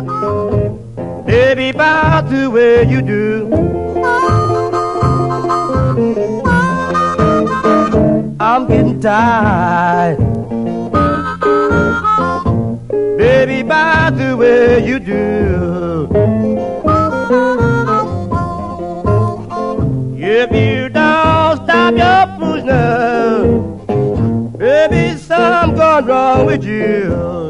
Baby, by the way you do, I'm getting tired. Baby, by the way you do, if you don't stop your foolishness, baby, something's gone wrong with you.